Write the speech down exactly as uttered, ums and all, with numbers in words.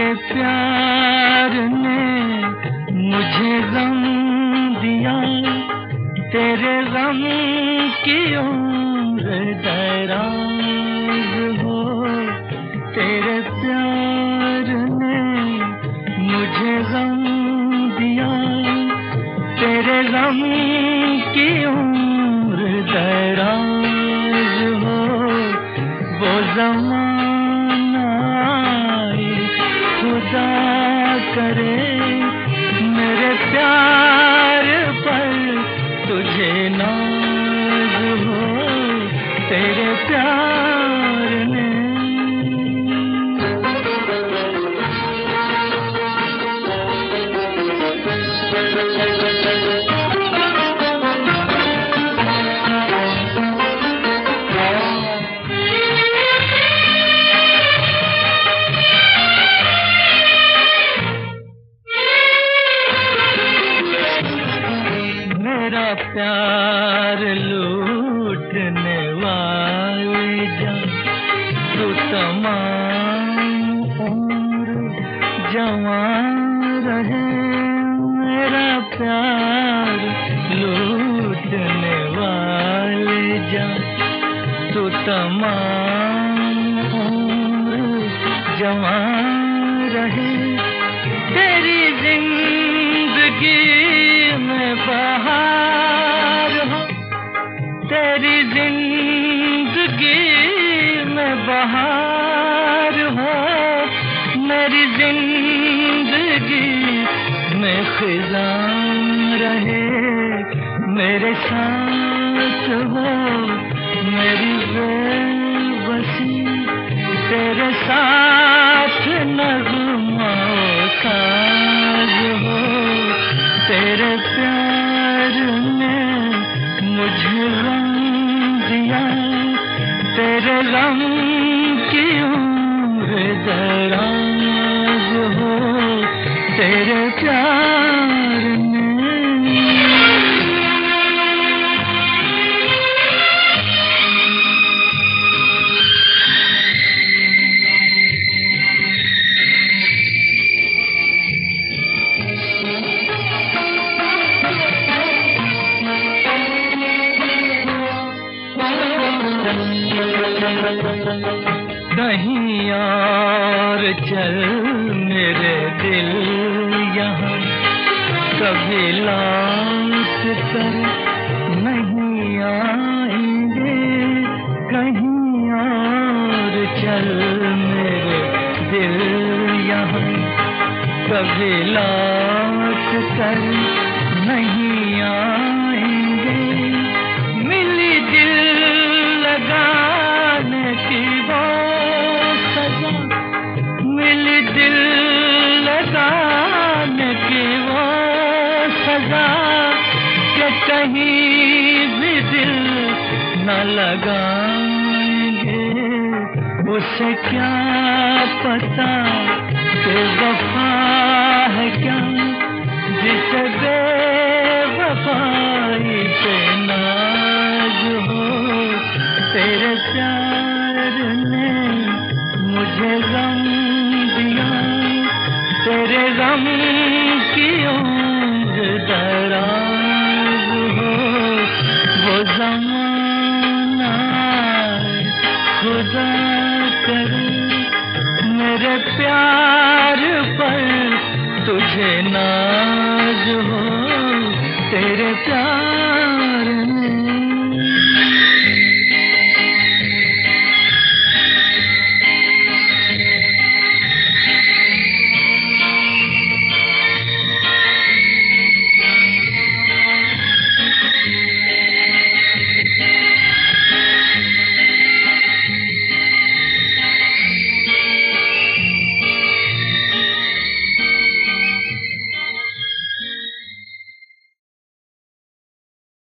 तेरे प्यार ने मुझे गम दिया, तेरे गम की उम्र दराज हो। तेरे प्यार ने मुझे गम दिया, तेरे गम की उम्र दराज हो। वो ज़माना आए खुदा करे, मेरे प्यार पर तुझे नाज हो। तेरे प्यार ने प्यार लूटने वाले जा, तू तमाम उम्र जवान रहे। मेरा प्यार लूटने वाले जा, तू तमाम उम्र जवान रहे। तेरी जिंदगी में बहार हो, तेरी जिंदगी में बहार हो। मेरी जिंदगी में खिज़ां रहे, मेरे साथ हो मेरी बेबसी। तेरे साथ नग़्मा साज हो। तेरे प्यार ने मुझे गम दिया, तेरे गम की उम्र दराज हो। तेरे प्यार ने कहीं और चल मेरे दिल यहाँ, कभी लौट कर नहीं आएंगे। कहीं और चल मेरे दिल यहाँ, कभी लौट कर नहीं आएंगे। मिली दिल लगाने की वो सजा, मिली दिल लगाने की वो सजा, कि कहीं भी दिल न लगाएंगे। उसे क्या पता कि वफा है क्या, जिसे बेवफाई पे नाज हो। तेरे प्यार ने मुझे गम दिया, तेरे गम की उम्र दराज हो। वो ज़माना खुदा करे, मेरे प्यार पर तुझे नाज हो। तेरे प्यार